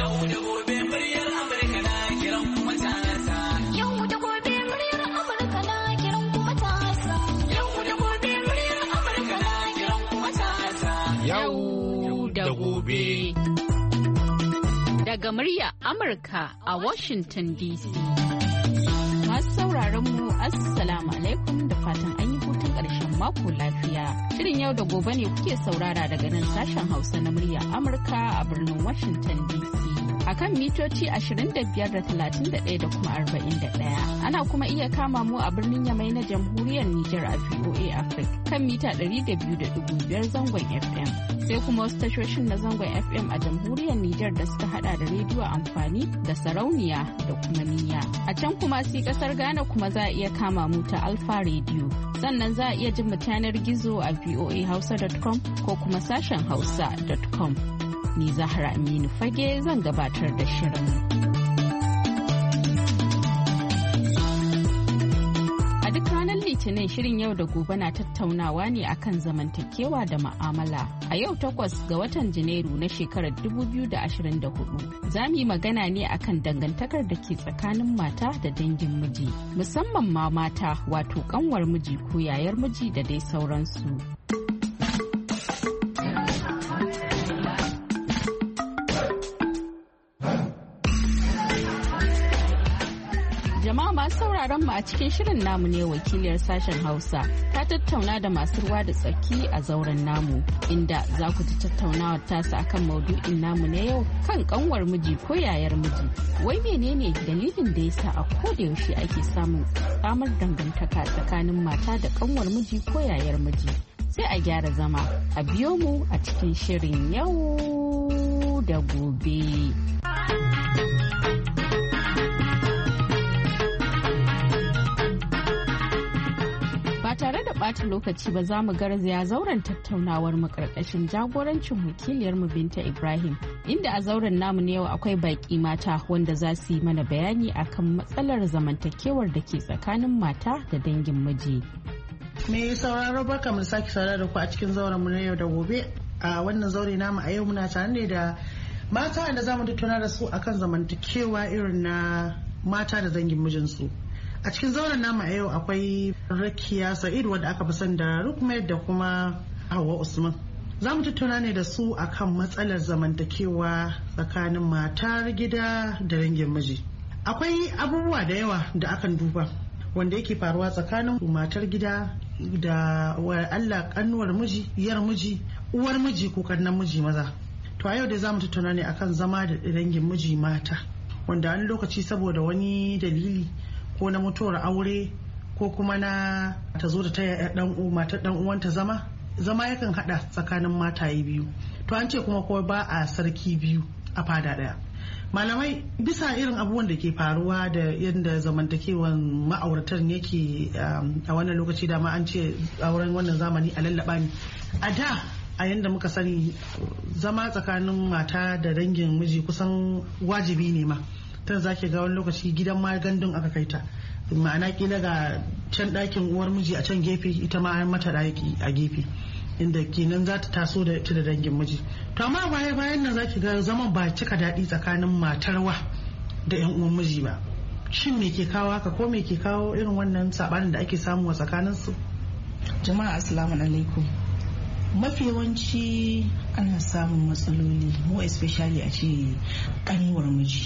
Yau da gobe muryar Amurka na kiran kuma matasa. Yau da gobe muryar Amurka na kiran kuma matasa. Yau da gobe muryar Amurka na kiran kuma matasa. Yau da gobe. Daga murya Amurka a Washington DC. Masu sauraron mu Assalamu alaikum da fatan an yi hutun ƙarshen mako lafiya. Shirin yau da gobe ne kuke saurara daga nan sashen Hausa na murya Amurka a birnin Washington DC. A kan mitoci 25.31 da kuma 41. Ana kuma iya kama mu a birnin Yamai na Jamhuriyar Nijar a VOA Africa kan mita 200.5 zangon FM. Sai kuma wasu tashoshin na zangon FM a Jamhuriyar Nijar da suka hada da rediyo amfani da sarauniya da kuma niyya. A can kuma sai kasar Ghana kuma za a iya kama mu ta Alfa Radio. Sannan za a iya jin mu yanar gizo a voahausa.com ko kuma sashen hausa.com. Ni Zahra Aminu Fage zan gabatar da shirin. A duk ranar Litinin shirin yau da gobe na tattaunawa ne akan zamantakewa da ma'amala. A yau 8 ga watan Janairu na shekarar 2024 za mu yi magana ne akan dangantakar da ke tsakanin mata da dangin miji, musamman ma mata wato kanwar miji ko yayar miji da dai sauransu. Jama'a masu sauraron mu a cikin shirin namu ne wakiliyar sashen Hausa ta tattauna da masu ruwa da tsaki a zauren namu, inda za ku ji tattaunawar tasu akan maudu'in namu na yau kan kanwar miji ko yayar miji. Wai menene dalilin da yasa a koda yaushe ake samun tsamar dangantaka tsakanin mata da kanwar miji ko yayar miji? Sai a gyara zama a biyo mu a cikin shirin yau da gobe. Tare da ɓata lokaci ba za mu garzaya zauren tattaunawar mu karkashin jagorancin wakiliyar mu Binta Ibrahim, inda a zauren namu ne yau akwai baƙi mata wanda za su yi mana bayani akan matsalar zamantakewar da ke tsakanin mata da dangin miji. Me sauraro barka mu sake saurara da ku a cikin zauren mu na yau da gobe. A wannan zaure namu a yau muna tare ne da mata wanda za mu tattauna da su akan zamantakewa irin na mata da dangin mijinsu. A cikin zauren namu a yau akwai Rakiya Sa'id wadda aka fi son da Rukmai da kuma Hauwa Usman. Za mu tattauna ne da su akan matsalar zamantakewa tsakanin matar gida da dangin miji. Akwai abubuwa da yawa da akan duba wanda yake faruwa tsakanin matar gida da Allah kanuwar miji, yar miji, uwar miji ko kannan miji maza. To a yau dai za mu tattauna ne akan zama da dangin miji mata, wanda wani lokaci saboda wani dalili ko na mutuwar aure ko kuma na ta zo da ta matar dan uwanta zama yakan hada tsakanin mataye biyu. To an ce kuma ko ba a sarki biyu a fada daya. Malamai bisa irin abubuwan da ke faruwa da yadda zamantakewan ma'auratan yake a wannan lokaci da ma an ce auren wannan zamani a lallaba ne. A da a yadda muka sani zama tsakanin mata da dangin miji kusan wajibi ne ma. Ta zaki ga wani lokaci gidan ma gandun aka kai ta, ma'ana kila ga can ɗakin uwar miji a can gefe ita ma an mata ɗaki a gefe inda kenan za ta taso da ita da dangin miji. To amma bayan nan zaki ga zaman ba cika daɗi tsakanin matarwa da yan uwan miji ba. Shin me ke kawo haka ko me ke kawo irin wannan sabanin da ake samu a tsakanin su? Jama'a assalamu alaikum. Mafi yawanci ana samun matsaloli, mu especially a ce kanuwar miji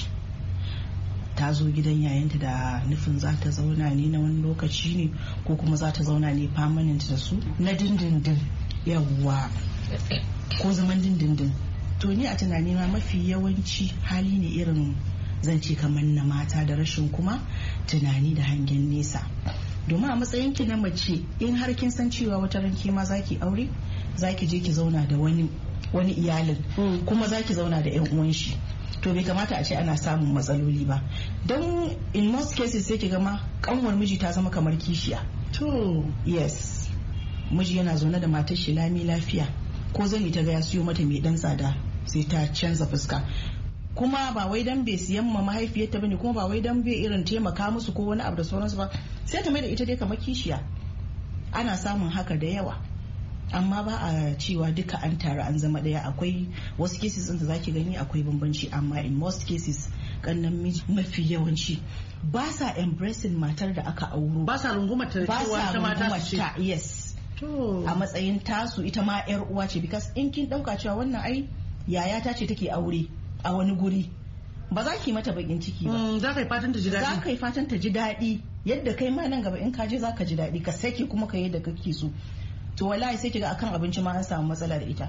ta zo gidan yayanta da nufin za ta zauna ne na wani lokaci ne ko kuma za ta zauna ne permanent da su na dindindin, yawwa, ko zaman dindindin. To ni a tunani ma mafi yawanci hali ne irin zance kamar na mata da rashin kuma tunani da hangen nesa. Domin a matsayin ki na mace, in har kin san cewa wata ranki ma zaki aure, zaki je ki zauna da wani iyalin kuma zaki zauna da yan uwan shi, to bai kamata a ce ana samun matsaloli ba. Don in most cases sai ki gama kanwar miji ta zama kamar kishiya. To yes, miji yana zaune da matar shi lami lafiya, ko zani ta ga ya siyo mata mai dan tsada sai ta canza fuska. Kuma ba wai dan bai siyan ma mahaifiyarta bane, kuma ba wai dan bai irin taimaka musu ko wani abu da sauransu ba, sai ta mai da ita dai kamar kishiya. Ana samun haka da yawa. amma ba a cewa duka an taru an zama daya. Akwai wasu cases da zaki gani akwai bambanci, amma in most cases kannan miji mafi yawanci ba sa embracing matar da aka auro, ba sa rungumar ta cewa ta mata ce. Yes, a matsayin tasu ita ma yar uwa ce, because in kin dauka cewa wannan ai yaya ta ce take aure a wani guri, ba za ki mata bakin ciki ba. Za ka yi fatan ta ji daɗi. Za ka yi fatan ta ji daɗi yadda kai ma nan gaba in ka je za ka ji daɗi, ka sake kuma ka yi da kake so. To wallahi sai kiga akan abinci ma an samu matsala da ita.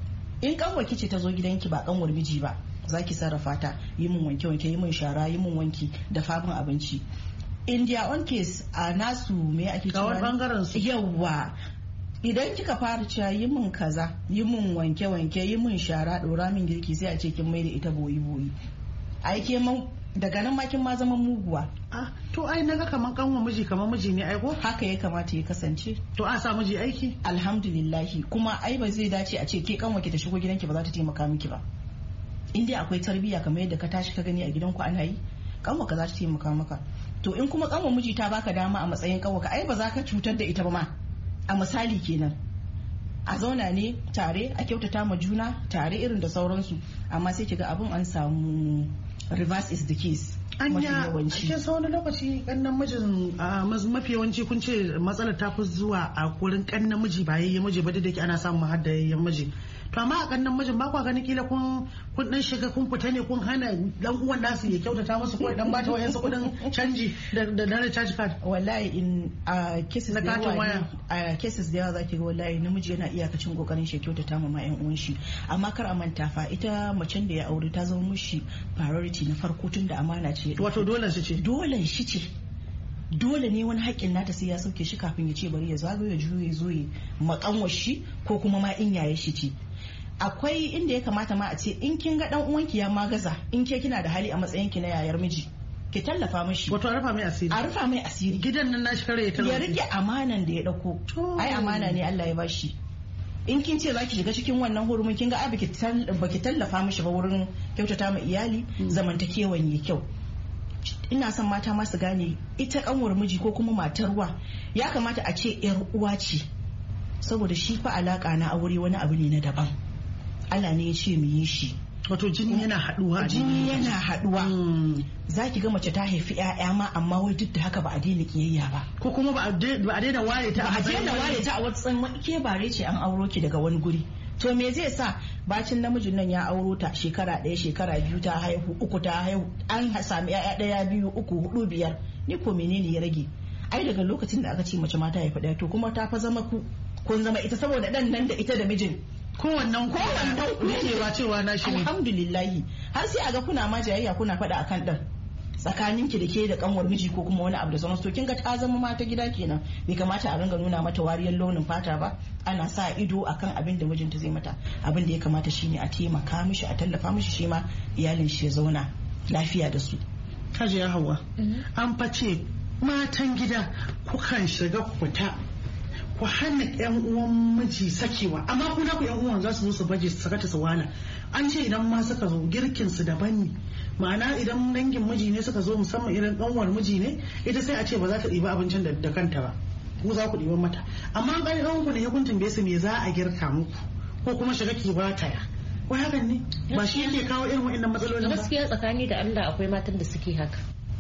In kanwar kice ta zo gidanki ba kanwar miji ba, za ki sarrafa ta, yi mun wanke-wanke, yi mun shara, yi mun wanki, da fabin abinci. In their own case a nasu me ake cewa bangaren su. Yawwa, idan kika fara cewa yi mun kaza, yi mun wanke-wanke, yi mun shara, dora min girki, sai a ce kin mai da ita boyi-boyi. Ai ke daga nan ma kin ma zama muguwa. To ai naga kaman kanwa miji kaman miji ne ai ko? Haka ya kamata ya kasance. To a sa miji aiki? Alhamdulillahi, kuma ai ba zai dace a ce ke kanwa ki ta shigo gidanki ba za ta taimaka miki ba. In dai akwai tarbiyya kamar yadda ka tashi ka gani a gidanku ana yi, kanwa ka za ta taimaka maka. To in kuma kanwa miji ta baka dama a matsayin kanwa ka, ai ba za ka cutar da ita ba ma. A misali kenan, a zauna ne tare, a kyautata ma juna tare irin da sauransu, amma sai kiga abun an samu reverse is the case. Anya ake sa wani lokaci kannan mijin mafi yawanci kun ce matsalar ta fi zuwa a kurin kannan miji ba yayyen miji ba, da yake ana samun har da yayyen miji. To amma a kannan mijin ba kwa ganin kila kun dan shiga kun fita ne, kun hana dan uwan nasu ya kyautata musu ko dan bata wayansu kudin canji da recharge card. Wallahi in cases da yawa, cases da yawa zaki ga wallahi namiji yana iyakacin kokarin shi kyautata ma yan uwan shi, amma kar a manta fa ita macen da ya aure ta zama mushi priority na farko, tun da amana ce. Wato dole shi ce. Dole shi ce. Dole ne wani haƙƙin nata sai ya sauke shi kafin ya ce bari ya zagayo ya juyo ya zo ya makanwar shi, ko kuma ma in yaye shi ce. Akwai inda ya kamata ma a ce in kin ga dan uwanki ya magaza, in ke kina da hali a matsayin ki na yayar miji, ki tallafa mishi. Wato a rufa mai asiri. A rufa mai asiri. Gidan nan nashi kare ya tallafa. Ya rike amanan da ya dauko. Ai amana ne Allah ya bashi. In kin ce zaki shiga cikin wannan hurumin, kin ga ai baki tallafa mishi ba wurin kyautata ma iyali, zamantakewan yi kyau. Ina son mata masu gane ita kanwar miji ko kuma matarwa ya kamata a ce yar uwa ce, saboda shi fa alaka na aure wani abu ne na daban. Allah ne ya ce mu yi shi. Wato jini yana haduwa. Jini yana haduwa. Za ki ga mace ta haifi 'ya'ya ma, amma wai duk da haka ba a daina kiyayya ba. Ko kuma ba a daina ware ta. Ba a daina ware ta a wata ke bare ce an auro ki daga wani guri. To me zai sa bacin namijin nan ya auro ta shekara 1 shekara 2 ta haihu 3 ta haihu, an sami 'ya'ya 1 2 3 4 5, ni ko menene ya rage? Ai daga lokacin da aka ce mace ma ta haifi 1, to kuma ta fa zama kun zama ita, saboda dan nan da ita da mijin kowannen cewa na shi ne. Alhamdulillahi, har sai a ga kuna ma jayayya kuna faɗa akan dan tsakanin ki da ke da kanwar miji ko kuma wani abu da sauransu. To kin ga ta zama mata gida kenan, bai kamata a ringa nuna mata wariyar launin fata ba, ana sa ido akan abin da mijinta zai mata. Abin da ya kamata shine a taimaka mishi, a tallafa mishi, shi ma iyalin shi ya zauna lafiya da su. Hajiya Hauwa, an face matan gida kukan shiga fita ku hana yan uwan miji sakewa, amma ku na ku yan uwan za su zo su baje su sakata su wala. An ce idan ma suka zo girkin su daban ne, ma'ana idan dangin miji ne suka zo, musamman idan kanwar miji ne, ita sai a ce ba za ta ɗiba abincin da kanta ba, ku za ku ɗiban mata. Amma an ƙari ɗan ku ne ya kun tambaye su me za a girka muku, ko kuma shiga ki ba taya. Ko hakan ne ba shi yake kawo irin waɗannan matsalolin ba. Gaskiya tsakani da Allah akwai matan da suke haka.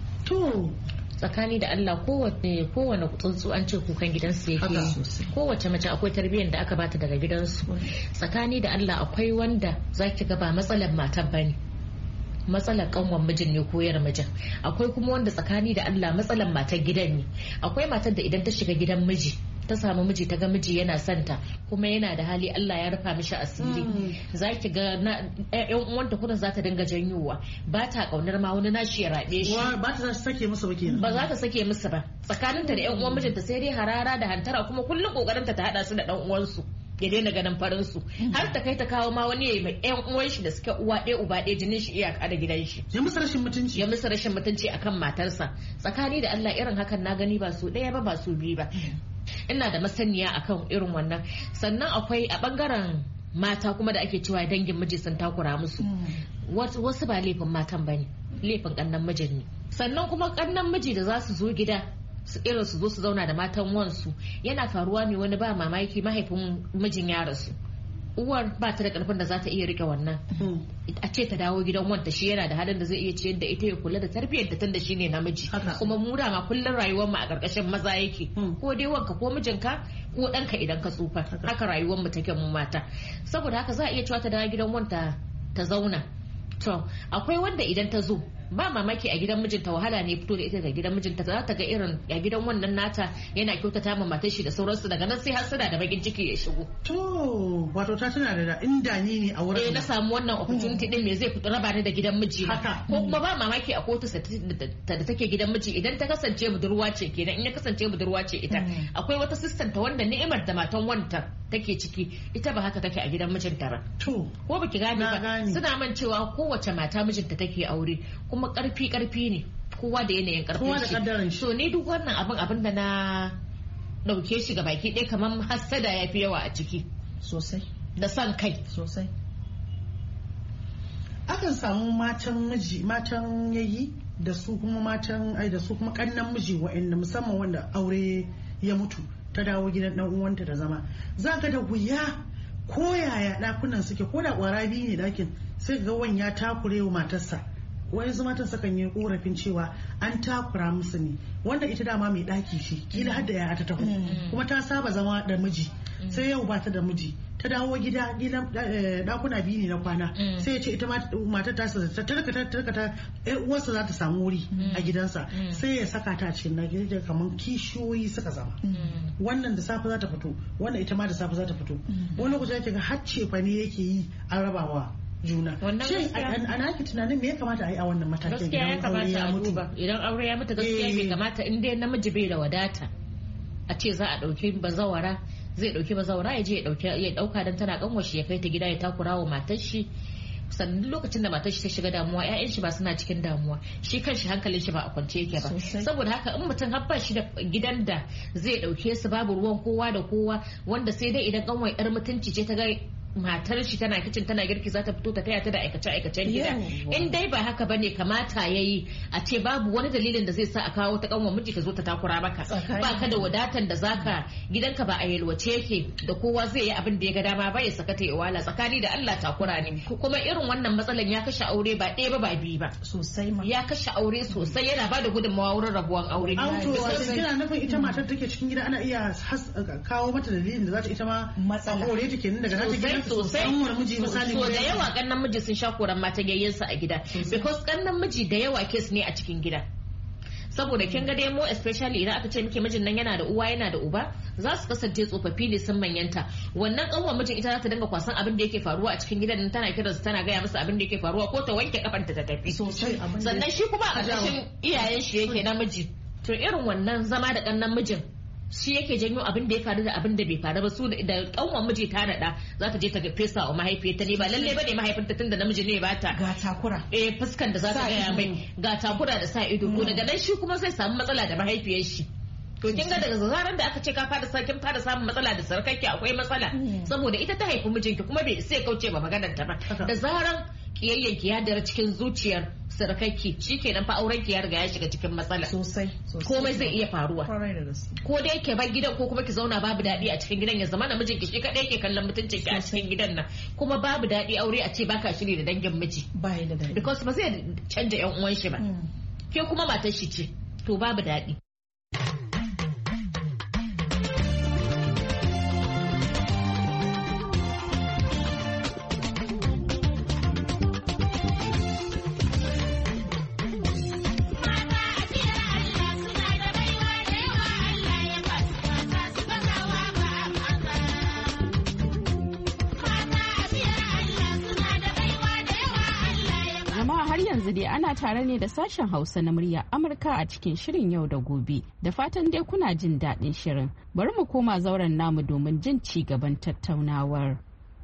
To tsakani da Allah kowane tsuntsu an ce kukan gidansu yake yi. Kowace mace akwai tarbiyyar da aka bata daga gidansu. Tsakani da Allah akwai wanda zaki ga ba matsalar matan bane, matsalar kanwan mijin ne ko yar mijin. Akwai kuma wanda tsakani da Allah matsalar matar gidan ne. Akwai matar da idan ta shiga gidan miji, ta samu miji, ta ga miji yana santa kuma yana da hali, Allah ya rufa mishi asiri, za ki ga yan uwanta kuna za ta dinga janyowa, ba ta kaunar ma wani nashi ya rabe shi, ba ta sake musu ba kenan, ba za ta sake musu ba. Tsakaninta da yan uwan mijinta sai dai harara da hantara, kuma kullum kokarin ta hada su da dan uwansu ya daina ganin farin su, har ta kai ta kawo ma wani yayi mai yan uwan shi da suke uwa ɗaya uba ɗaya, jinin shi iyaka da gidan shi, ya musu rashin mutunci akan matarsa. Tsakani da Allah irin hakan na gani ba su ɗaya ba su biyu ba. Ina da masaniya akan irin wannan. Sannan akwai a bangaren mata kuma da ake cewa dangin miji sun takura musu, wasu ba laifin matan bane, laifin kannan mijin ne. Sannan kuma kannan miji da za su zo gida irin su zo su zauna da matan wansu yana faruwa ne wani ba mamaki mahaifin mijin ya rasu, uwar ba ta da karfin da za ta iya rike wannan a ce ta dawo gidan wanta, shi yana da halin da zai iya ciyar da ita ya kula da tarbiyyar da tun da shi ne namiji. Kuma mu dama kullum rayuwar mu a karkashin maza yake, ko dai wanka ko mijinka ko ɗanka idan ka tsufa, haka rayuwar mu take mu mata. Saboda haka za a iya cewa ta dawo gidan wanta ta zauna. To akwai wanda idan ta zo ba mamaki a gidan mijinta wahala ne fito da ita daga gidan mijinta, za ta ga irin a gidan wannan nata yana kyautata ma matar shi da sauransu, daga nan sai hasada da bakin ciki ya shigo. To wato ta tana da inda ni ne a wurin na samu wannan opportunity din me zai fito raba ni da gidan miji na, ko kuma ba mamaki a kotu da take gidan miji idan ta kasance budurwa ce kenan, in ya kasance budurwa ce ita akwai wata system ta wanda ni'imar da matan wanta take ciki ita ba haka take a gidan mijinta ba. To ko baki gane ba, suna man cewa kowace mata mijinta take aure kuma karfi ne, kowa da yanayin karfin shi. So ni duk wannan abin da na dauke shi ga baki ɗaya kamar hassada ya fi yawa a ciki sosai, da son kai sosai. Akan samu matan yayi da su kuma kannan miji wa'anda musamman wanda aure ya mutu ta dawo gidan dan uwanta da zama, za ka da wuya ko yaya dakunan suke, ko da kwara biyu ne dakin, sai ga wani ya takure wa matarsa. Wayansu matan sukan yi korafin cewa an takura musu ne, wanda ita dama mai daki ce, kila har da ya ta taho kuma ta saba zama da miji, sai yau ba ta da miji ta dawo gida dakuna biyu ne na kwana, sai ya ce ita matar ta tarkata yar uwarsa za ta samu wuri a gidansa, sai ya saka ta a cikin na gida kamar kishiyoyi suka zama. Wannan da safe za ta fito, wannan ita ma da safe za ta fito, wani lokaci ake ga har cefa ne yake yi an rabawa juna. Shin a naki tunanin me ya kamata a yi a wannan matakin idan aure ya mutu? Idan aure ya mutu gaskiya bai kamata, in dai namiji bai da wadata a ce za a dauki bazawara, zai dauki bazawara ya je ya dauka dan tana kanwashi ya kai ta gida ya takura wa matar shi. Sannan lokacin da matar shi ta shiga damuwa, ƴaƴan shi ba suna cikin damuwa, shi kanshi hankalin shi ba a kwance yake ba. Saboda haka in mutum har ba shi da gidan da zai dauke su, babu ruwan kowa da kowa, wanda sai dai idan kanwai yar mutunci ce ta ga matar shi tana kicin tana girki za ta fito ta taya ta da aikace-aikacen gida. In dai ba haka bane kamata yayi a ce babu wani dalilin da zai sa a kawo ta kanwa miji ka zo ta takura maka, ba ka da wadatan da zaka gidanka ba a yalwace yake da kowa zai yi abin da ya ga dama ba ya saka ta wala, tsakani da Allah takura ne. Kuma irin wannan matsalan ya kashe aure ba ɗaya ba ba biyu ba, sosai ma ya kashe aure sosai, yana ba da gudunmawa wurin rabuwan aure. Kina nufin ita matar take cikin gida ana iya kawo mata dalilin da za ta ita ma matsala aure take nan daga nan take sosai. So da yawa kannan miji sun sha koran mata yayyensa a gida, because kannan miji da yawa kes ne a cikin gida. Saboda kin ga dai mo especially idan aka ce miki mijin nan yana da uwa yana da uba, za su kasance tsofaffi ne sun manyanta. Wannan kanwan mijin ita za ta dinga kwasan abin da yake faruwa a cikin gidan nan, tana kiransu tana gaya masa abin da yake faruwa, ko ta wanke kafanta ta tafi. Sannan shi kuma a ƙarƙashin iyayen shi yake namiji. To irin wannan zama da kannan mijin shi yake janyo abin da ya faru da abin da bai faru ba. Su da kanwan miji ta nada za ta je ta fesa wa mahaifiyarta ne, ba lalle bane mahaifinta tunda namiji ne ba ta ga takura fuskan da za ta gaya mai ga takura da sa ido, to daga nan shi kuma zai samu matsala da mahaifiyar shi. To kin ga daga zaran da aka ce ka fara samun matsala da sarkarki akwai matsala, saboda ita ta haifi mijinki kuma bai sai kauce ba maganar ta ba. Da zaran kiyayyanki ya dara cikin zuciyar sarkarki, shikenan fa auren ki ya riga ya shiga cikin matsala sosai. Komai zai iya faruwa, ko dai ke bar gidan ko kuma ki zauna babu daɗi a cikin gidan, ya zama namijin ki shi kadai ke kallon mutuncin ki a cikin gidan nan, kuma babu daɗi aure a ce baka shiri da dangin miji, because ba zai canja yan uwan shi ba, ke kuma matar shi ce, to babu daɗi. yanzu dai ana tare ne da sashen Hausa na murya Amurka a cikin shirin yau da gobe. Da fatan dai kuna jin daɗin shirin. Bari mu koma zauren namu domin jin ci gaban tattaunawar.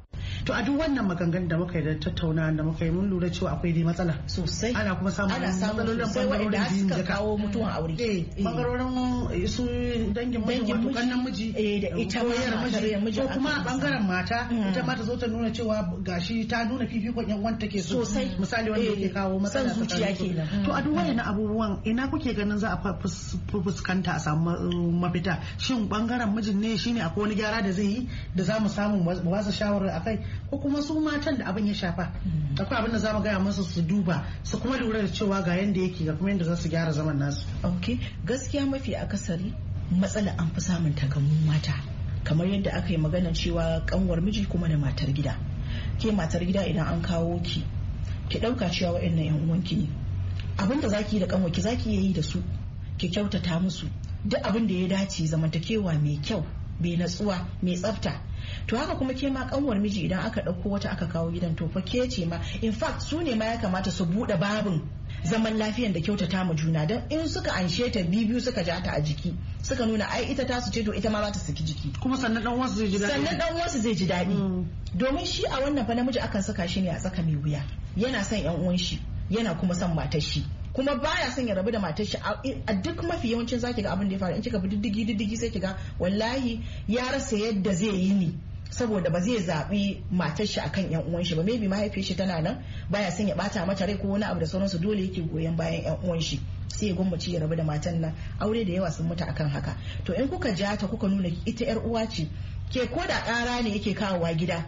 to a duk wannan maganganun da muka yi da tattauna da muka yi mun lura cewa akwai dai matsala sosai ana kuma samun matsalolin wanda suka kawo mutuwan aure bangarorin su dangin miji wato kannan miji da ita miji ko kuma bangaren mata ita ma ta zo ta nuna cewa gashi ta nuna fifikon yan wanta ke so misali wanda yake kawo matsala zuciya kenan. To a duk wayannan abubuwan ina kuke ganin za a fuskanta a samu mafita, shin bangaren mijin ne shine akwai wani gyara da zai yi da za mu samu mu ba su shawarar akai, ko kuma su matan da abin ya shafa akwai abin da za mu gaya musu su duba su kuma lura da cewa ga yanda yake ga kuma yanda za su gyara zaman nasu. Okay, gaskiya mafi akasari matsala an fi samun ta ga mata, kamar yadda aka yi magana cewa kanwar miji kuma da matar gida. Ke matar gida idan an kawo ki dauka cewa wa'annan yan uwanki ne, abin da zaki yi da kanwarki zaki yi da su, ki kyautata musu duk abin da ya dace, zamantakewa mai kyau, mai natsuwa, mai tsafta. To haka kuma ke ma kanwar miji idan aka dauko wata aka kawo gidan, to fa ke ce ma in fact su ne ma ya kamata su bude babin zaman lafiyan da kyautata ma juna, don in suka anshe ta biyu suka ja ta a jiki suka nuna ai ita ta su ce to ita ma za ta saki jiki, kuma sannan dan wasu zai ji daɗi. Sannan dan wasu zai ji daɗi domin shi a wannan fa namiji akan saka shi ne a tsaka mai wuya, yana son yan uwan shi yana kuma son matar shi, kuma baya son ya rabu da matar shi. A duk mafi yawancin zaki ga abin da ya faru in kika bi diddigi sai kiga wallahi ya rasa yadda zai yi ni, saboda ba zai zaɓi matar shi akan yan uwan shi ba, maybe mahaifiyar shi tana nan baya son ya bata mata rai ko wani abu da sauransu, dole yake goyon bayan yan uwan shi sai ya gwammaci ya rabu da matan nan. Aure da yawa sun mutu akan haka. To in kuka ja ta kuka nuna ita yar uwa ce, ke ko da ƙara ne yake kawowa gida,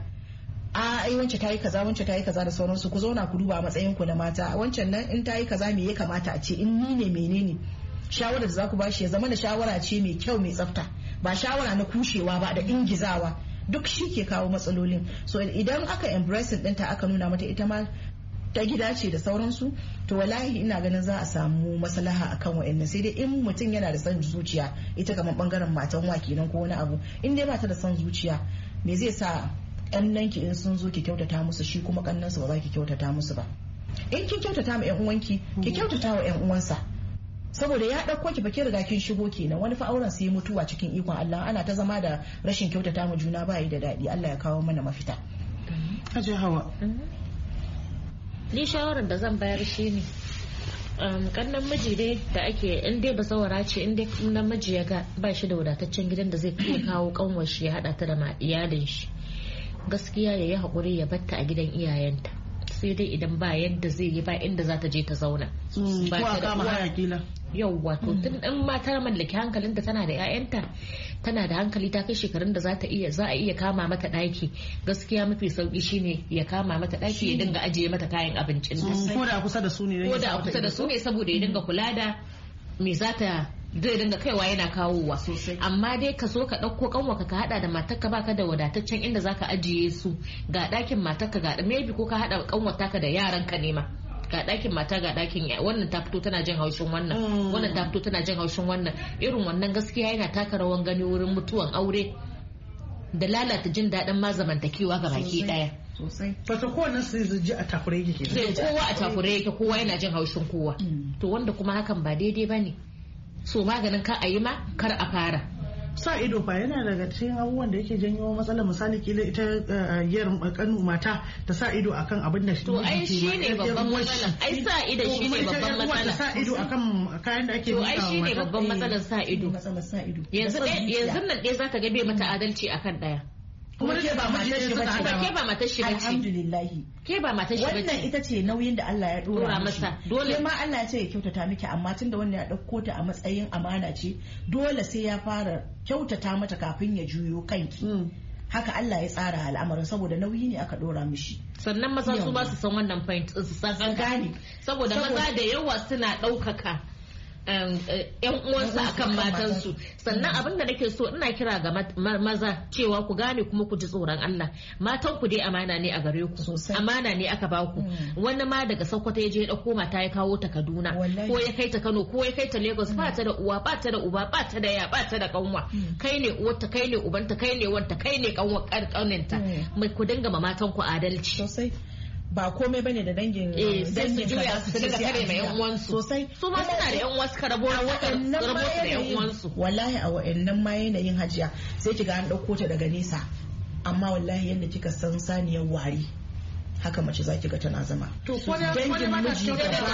ai wance ta yi kaza, wance ta yi kaza da sauransu, ku zauna ku duba a matsayin ku na mata, wancan nan in ta yi kaza me ya kamata a ce, in ni ne menene shawarar da za ku bashi ya zama da shawara ce mai kyau mai tsafta, ba shawara na kushewa ba da ingizawa, duk shi ke kawo matsalolin. So idan aka embrace ɗinta aka nuna mata ita ma ta gida ce da sauransu, to wallahi ina ganin za a samu maslaha akan wa'annan. Sai dai in mutum yana da son zuciya, ita kamar bangaren matan wa kenan ko wani abu, in dai ba ta da son zuciya me zai sa ƙannan ki in sun zo ki kyautata musu, shi kuma ƙannan su ba za ki kyautata musu ba. In kin kyautata ma ƴan uwanki ki kyautata wa ƴan uwansa, saboda ya ɗauko ki baki riga kin shigo kenan. Wani fa auren sai mutuwa cikin ikon Allah, ana ta zama da rashin kyautata ma juna ba yi da daɗi. Allah ya kawo mana mafita. Hajiya Hawa, ni shawarar da zan bayar shi ne kannan miji dai da ake, in dai bazawara ce, in dai namiji ya ga ba shi da wadataccen gidan da zai iya kawo kanwar shi ya haɗa ta da iyalin shi, gaskiya ya yi haƙuri ya batta a gidan iyayenta, sai dai idan ba yadda zai yi ba inda za ta je ta zauna. Ko a kama haya kila. Yau wato tun in matar mallaki hankalinta tana da 'ya'yanta, tana da hankali ta kai shekarun da za a iya kama mata ɗaki, gaskiya mafi sauki shine ya kama mata ɗaki ya dinga ajiye mata kayan abincin ta. Ko da kusa da su ne. Ko da kusa da su ne, saboda ya dinga kula da me za ta zai dinga kaiwa yana kawowa sosai. Amma dai ka so ka ɗauko kanwaka ka hada da matarka, baka da wadataccen inda zaka ajiye su, ga ɗakin matarka ga maybe ko ka hada kanwata ka da yaranka ne ma, ga ɗakin mata ga ɗakin wannan ta fito tana jin haushin wannan, wannan ta fito tana jin haushin wannan. Irin wannan gaskiya yana taka rawan gani wurin mutuwan aure da lalata jin daɗin ma zamantakewa ga baki ɗaya. Sosai. Wato kowanne sai ji a takure yake. Sai kowa a takure yake, kowa yana jin haushin kowa. To wanda kuma hakan ba daidai bane. So maganin ka a yi ma kar a fara. Sa ido fa yana daga cikin abubuwan da yake janyo matsalar. Misali kila ita yar kanu mata ta sa ido akan abin da to ai shi ne babban matsala. Ai sa ido shi ne babban matsala. Sa ido akan kayan da ake to ai shi ne babban matsalar sa ido. Yanzu nan ɗaya zaka ga bai mata adalci akan ɗaya. Kuma ke ba matar shi bace ba. Ke ba matar shi bace. Alhamdulillah. Ke ba matar shi bace. Wannan ita ce nauyin da Allah ya dora masa. Dole ma Allah ya ce ya kyautata miki, amma tunda wannan ya dauko ta a matsayin amana ce, dole sai ya fara kyautata mata kafin ya juyo kanki. Haka Allah ya tsara al'amarin, saboda nauyi ne aka dora mishi. Sannan maza su ba su san wannan point, su san an gane. Saboda maza da yawa suna ɗaukaka yan uwansu akan matansu. Sannan abin da nake so ina kira ga maza cewa ku gane kuma ku ji tsoron Allah. Matan ku dai amana ne a gare ku, amana ne aka ba ku. Wani ma daga Sokoto ya je ya dauko mata ya kawo ta Kaduna, ko ya kai ta Kano, ko ya kai ta Lagos, ba ta da uwa, ba ta da uba, ba ta da ya, ba ta da kanwa. Kai ne uwarta, kai ne ubanta, kai ne wanta, kai ne kanwa kauninta. Ku dinga ma matan ku adalci sosai. Ba komai bane da dangin dangin juya su daga kare mai yan uwansu sosai. Su ma suna da yan uwansu ka rabo da yan uwansu. Wallahi a wa'annan ma yanayin hajiya sai kiga an dauko ta daga nesa amma wallahi yadda kika san saniyar wari haka mace zaki ga tana zama. To dangin miji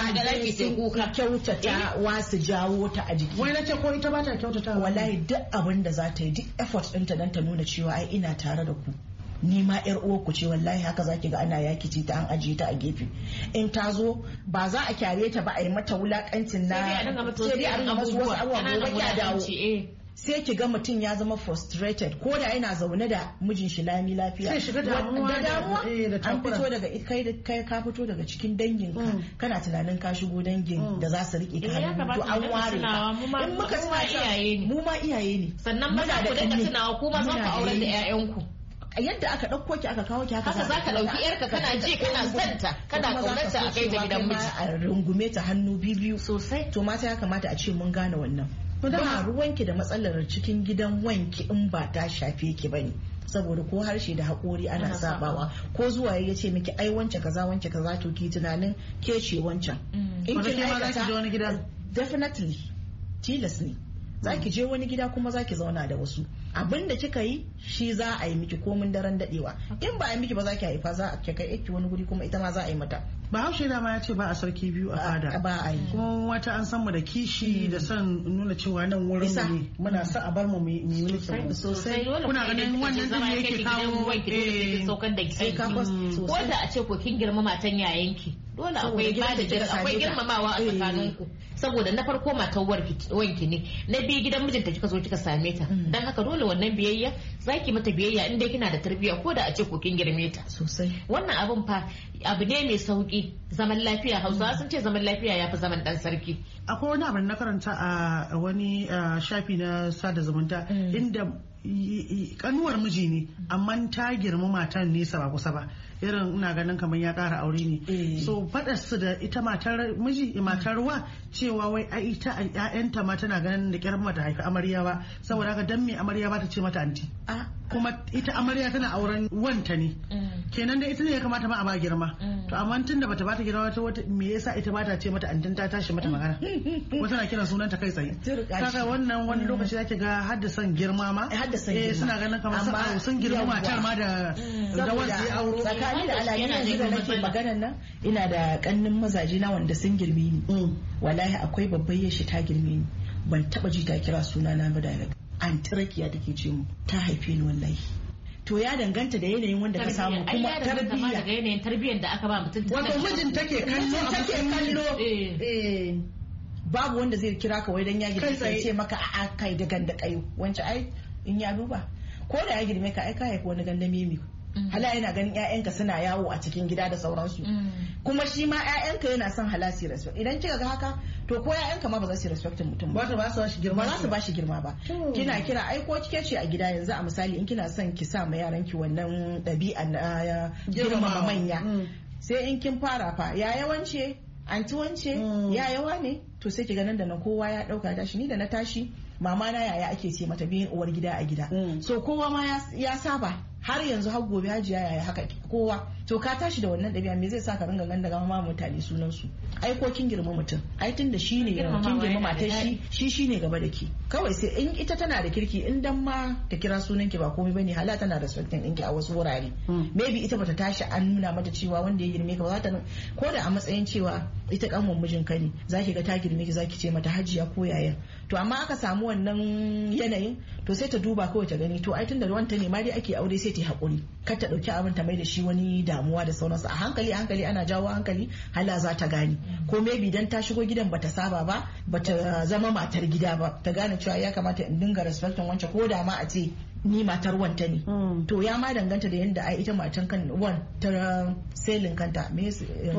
da kyautata wa su jawo ta a jiki. Wai nace ko ita ba ta kyautata. Wallahi duk abin da za ta yi, duk effort ɗinta dan ta nuna cewa ai ina tare da ku. Ni ma yar uwarku ce, wallahi haka zaki ga ana yakici ta an ajiye ta a gefe. In ta zo ba za a kyare ta ba a yi mata wulakancin na sai dai a dinga wasu abubuwa gobe ya dawo. sai ki ga mutum ya zama frustrated ko da yana zaune da mijin shi lami lafiya sai shiga damuwa an fito daga kai ka fito daga cikin dangin ka kana tunanin ka shigo dangin da za su rike ka to an ware ka in muka mu ma iyaye ne sannan maza ku dinga tunawa kuma za ku aure da ƴaƴanku yadda aka ɗauko ki aka kawo ki haka za ka ɗauki yarka kana ji kana santa kana ƙaunarta a kai ta gidan miji a rungume ta hannu biyu sosai. To mata ya kamata a ce mun gane wannan ba ruwanki da matsalar cikin gidan wanki in ba ta shafe ki bane, saboda ko harshe da haƙori ana sabawa ko zuwa ya ce miki ai wance kaza to ki tunanin ke ce wancan in kin aikata wani gida definitely tilas ne zaki je wani gida kuma zaki zauna da wasu abinda kika yi shi za a yi miki komin daren dadewa in ba a yi miki ba za ki haifa za a kai ki wani guri kuma ita ma za a yi mata. Bahaushe da ma ya ce ba a sarki biyu a fada ba a yi kuma wata an san mu da kishi da son nuna cewa nan wurin mu ne muna son a bar mu mu yi sosai. Kuna ganin wannan din yake kawo sai ka ko da a ce ko kin girma matan yayanki dole akwai akwai girmamawa a tsakaninku saboda na farko matar wanki ne na biyu gidan mijinta kika zo kika same ta dan haka dole wannan biyayya zaki mata biyayya in dai kina da tarbiyya ko da a ce ko kin girme ta sosai. Wannan abun fa abu ne mai sauki zaman lafiya Hausawa sun ce zaman lafiya yafi zaman dan sarki. Akwai wani abu na karanta a wani shafi na sada zumunta inda kanuwar miji ne amma ta girma matan nesa ba kusa ba irin ina ganin kamar ya ƙara aure ne so faɗar su da ita matar miji matar wa cewa wai a ita ƴaƴanta ma tana ganin da kyar mata haifi amarya ba saboda haka dan me amarya ba ta ce mata anti kuma ita amarya tana auren wanta ne kenan da ita ne ya kamata ma a ba girma to amma tun da bata bata girma wata me yasa ita ba ta ce mata antin ta tashi mata magana wata na kiran sunanta kai tsaye kaga wannan wani lokaci zaki ga haddasan girma ma suna ganin kamar sun girma matar ma da wanda ya auro tsakani da alaƙa yanzu da nake maganan nan ina da kannin mazaje na wanda sun girme ni wallahi akwai babbar yashi ta girme ni ban taba ji ta kira suna na ba da an tarakiya take ce mu ta haife ni wallahi to ya danganta da yanayin wanda ka samu kuma tarbiyya daga yanayin tarbiyyar da aka ba mutum wato mijin take kallo babu wanda zai kira ka wai dan ya girme ka ce maka a'a kai da ganda kayo wance ai in ya duba ko da ya girme ka ai ka haifi wani ganda mimi hala yana ganin ƴaƴanka suna yawo a cikin gida da sauransu kuma shi ma ƴaƴanka yana son halasi respect idan kika ga haka to ko ƴaƴanka ma ba za su respect mutum ba ba su ba shi girma ba za su ba shi girma ba kina kira ai ko kike ce a gida yanzu a misali in kina son ki sa ma yaranki wannan ɗabi'a na girmama manya sai in kin fara fa ya yawance anti wance ya yawa ne to sai ki ga nan da na kowa ya dauka tashi ni da na tashi mama na yaya ake ce mata biyin uwar gida a gida so kowa ma ya saba har yanzu har gobe hajiya yaya haka kowa to ka tashi da wannan ɗabi'a me zai sa ka ringa ganda gama mutane sunan su ai ko kin girma mutum ai tun da shi ne kin girma matar shi ne gaba da ki kawai sai in ita tana da kirki in dan ma ta kira sunan ki ba komai bane hala tana da respecting ɗinki a wasu wurare maybe ita bata tashi an nuna mata cewa wanda ya girme ka ba za ta ko da a matsayin cewa ita kanwan mijin ka ne zaki ga ta girme ki zaki ce mata hajiya ko yaya to amma aka samu wannan yanayin to sai ta duba kawai ta gani to ai tun da wanta ne ma dai ake aure sai ta haƙuri kar ta ɗauki abin ta mai da shi wani damuwa da sauransu a hankali ana jawo hankali hala za ta gane ko maybe dan ta shigo gidan bata saba ba bata zama matar gida ba ta gane cewa ya kamata in dinga respectin wancan ko da ma a ce ni matar wanta ne to ya ma danganta da yadda ai ita matan kan wan ta selin kanta me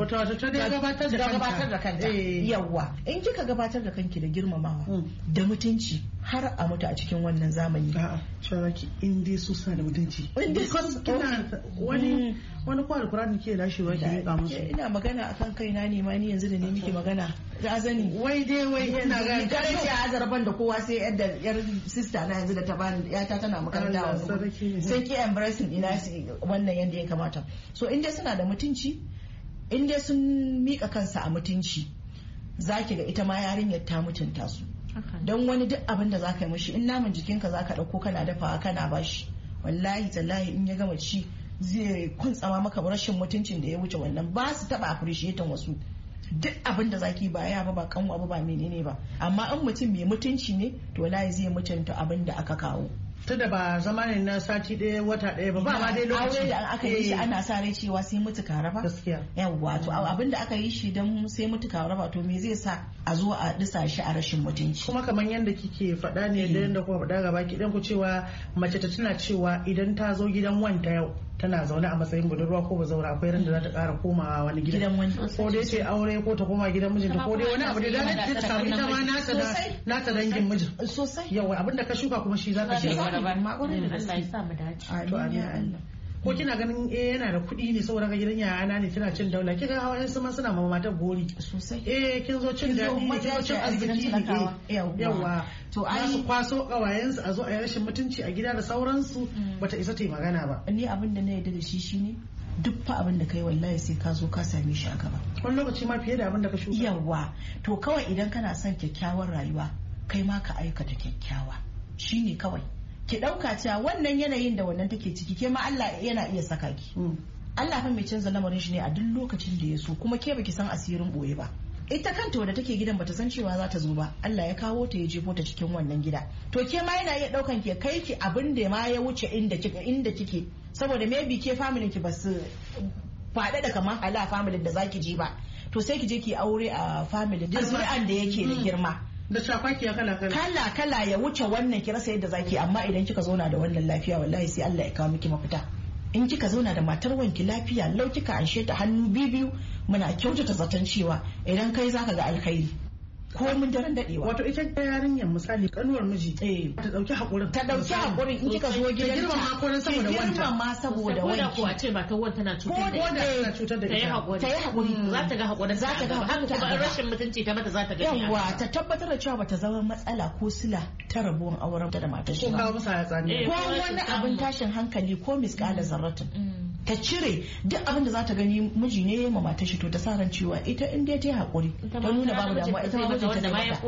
ta gabatar da kanta yawa in kika gabatar da kanki da girmamawa da mutunci har a mutu a cikin wannan zamani sharaki in dai su suna da mutunci kina wani kwa alkurani ke lashewa ki miƙa musu ina magana akan kaina ne ma ni yanzu da ne miki magana ga zani wai ina ga kare ce azarban da kowa sai yar sister na yanzu da ta bani yata tana makaranta wani sai ki embracing ina wannan yanda ya kamata so in dai suna da mutunci in dai sun mika kansa a mutunci zaki ga ita ma yarinyar ta mutunta su don wani duk abin da zaka yi mishi in naman jikinka zaka dauko kana dafawa kana bashi wallahi tallahi in ya gama ci zai kuntsama maka rashin mutuncin da ya wuce wannan. Ba su taba appreciating wasu, duk abin da zaki ba ya ba kanwa ba menene ba, amma in mutum mai mutunci ne to wallahi zai mutunta abin da aka kawo. Tunda ba zama ne na sati ɗaya wata ɗaya ba ma dai lokaci aure da aka yi shi ana sa rai cewa sai mutu ka raba. Gaskiya. Yawwa to abin da aka yi shi dan sai mutu ka raba to me zai sa a zo a disa shi a rashin mutunci. Kuma kamar yadda kike faɗa ne da yadda kuma faɗa gaba ki dan ku cewa mace ta tana cewa idan ta zo gidan wanta yau tana zaune a matsayin budurwa ko bazaura akwai ran da za ta ƙara komawa wani gidan wani ko dai ce aure ko ta koma gidan mijinta ko dai wani abu da ta samu ita ma nata dangin mijin sosai. Yawa abinda ka shuka kuma shi za ka shi. Allah ya sa mu dace. Allah. Ko kina ganin yana da kuɗi ne saboda ga gidan yayana ne tana cin daula, kika hawa yan sama suna ma matar gori sosai. Kin zo cin daɗi ne, kin zo cin arziki ne. Yawa to ai su kwaso kawayensu a zo a yi rashin mutunci a gida da sauransu bata isa ta yi magana ba. Ni abin da na yarda da shi shine duk fa abin da kai wallahi sai ka zo ka same shi a gaba. Wani lokaci ma fiye da abin da ka shuka. Yawa to kawai idan kana son kyakkyawar rayuwa kai ma ka aikata kyakkyawa shine kawai. Ki ɗauka cewa wannan yanayin da wannan take ciki ke ma Allah yana iya saka ki. Allah fa mai canza lamarin shi ne a duk lokacin da ya so, kuma ke baki san asirin boye ba. Ita kanta wadda take gidan bata san cewa za ta zo ba, Allah ya kawo ta ya jefo ta cikin wannan gida. To ke ma yana iya ɗaukan ke kai ki abin da ma ya wuce inda kike saboda maybe ke familin ki basu faɗa da kamar hala familin da zaki je ba. To sai ki je ki aure a family da zuri'an da yake da girma. Da shakwakiya kala ya wuce wannan ki rasa yadda zaki, amma idan kika zauna da wannan lafiya wallahi sai Allah ya kawo miki mafita. In kika zauna da matar wanki lafiya lau kika anshe ta hannu biyu muna kyautata zaton cewa idan kai zaka ga alkhairi ko mun daren dadewa. Wato ita ta yarinyar misali kanuwar miji ta dauki hakurin in kika zo gidan ta girma saboda wanki ko da kuwa ce ba ta wanta na cutar da ita ta yi hakuri za ta ga hakurin haka kuma rashin mutunci ta mata za ta ga yawa ta tabbatar da cewa bata zama matsala ko sila ta rabuwan auren ta da matar shi ko kawo musa ya tsani ko wani abin tashin hankali ko misƙala zarratin ta cire duk abin da za ta gani miji ne ma matar shi to ta sa ran cewa ita in dai ta yi hakuri ta nuna babu damuwa ita ma mijinta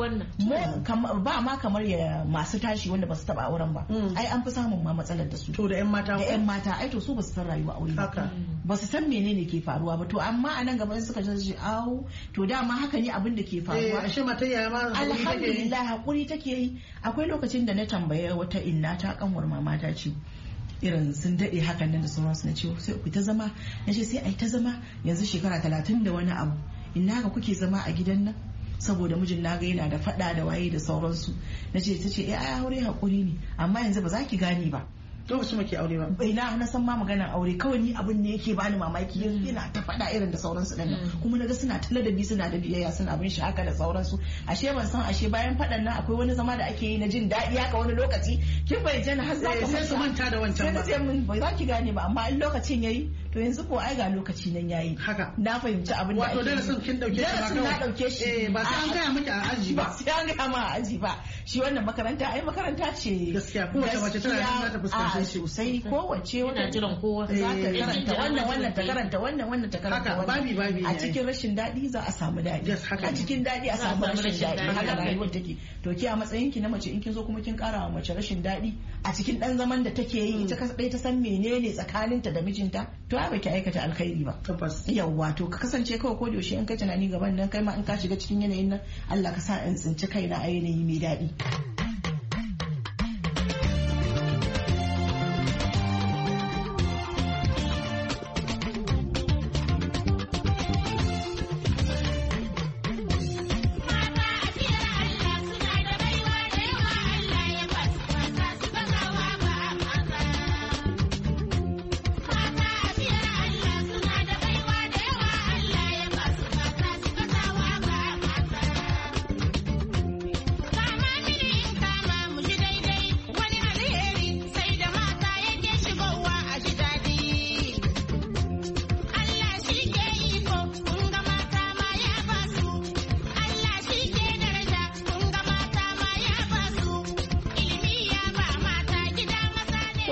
zai ba ma kamar ya masu tashi wanda ba su taba auren ba ai an fi samun ma matsalar da su to da yan mata ai to su ba su san rayuwa aure ba su san menene ke faruwa ba to amma a nan gaba suka ji awo to dama haka ne abin da ke faruwa ashe mata yaya ma alhamdulillah hakuri take yi. Akwai lokacin da na tambaye wata inna ta kanwar mama ta ce irin sun daɗe hakan nan da sauransu na ce sai ku ta zama na ce sai ai ta zama yanzu shekara 30 da wani abu ina ga kuke zama a gidan nan saboda mijin naga yana da fada da waye da sauransu na ce ta ce ai aure hakuri ne amma yanzu ba za ki gane ba lokacin muke aure ba bai na san ma maganar aure kawai ni abin ne yake bani mamaki yana ta fada irin da sauransu din nan kuma naga suna ta ladabi suna da biyayya suna bin shi haka da sauransu ashe ban san ashe bayan fadan nan akwai wani zama da ake yi na jin daɗi haka wani lokaci kin bai jana har za ka sai su manta da wancan ba sai mun bai za ki gane ba amma in lokacin yayi to yanzu ko ai ga lokaci nan yayi haka na fahimci abin da wato darasin kin dauke shi ba na dauke shi ba sai an gaya miki a aji ba sai an gaya ma a aji ba shi wannan makaranta ai makaranta ce gaskiya kowace mace tana da fuskanci sosai kowace yana jiran kowa za ta karanta wannan ta karanta wannan ta karanta babi a cikin rashin daɗi za a samu daɗi a cikin daɗi a samu rashin daɗi haka rayuwar take to ki a matsayin ki na mace in kin zo kuma kin ƙara wa mace rashin daɗi a cikin ɗan zaman da take yi ita kadai ta san menene tsakaninta da mijinta to ai baki aikata alkhairi ba tabbas yawwa to ka kasance kawai ko yaushe in kai tunani gaban nan kai ma in ka shiga cikin yanayin nan Allah ka sa in tsinci kaina a yanayi mai daɗi.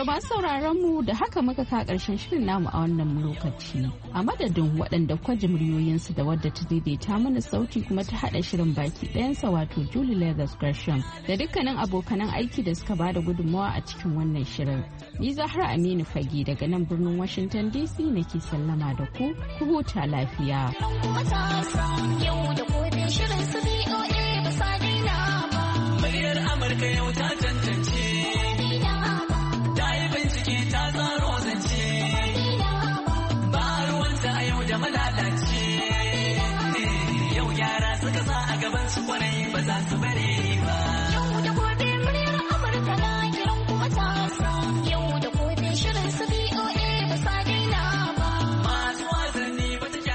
masu sauraron mu da haka muka ka karshen shirin namu a wannan lokaci. A madadin waɗanda kwaji muryoyinsu da wadda ta daidaita mana sauti kuma ta haɗa shirin baki ɗayansa wato Julie Leathers Gresham da dukkanin abokanan aiki da suka bada gudunmawa a cikin wannan shirin. Ni Zahra Aminu Fage daga nan birnin Washington DC nake sallama da ku huta lafiya. Yau da gobe shirin su BOA ba sa daina ba. Muryar Amurka yau ta tantance. Ta yi bincike ta tsaro zance. Ba ruwanta a yau da malalace. Yau yara suka sa a gaban su kwarai ba za su bari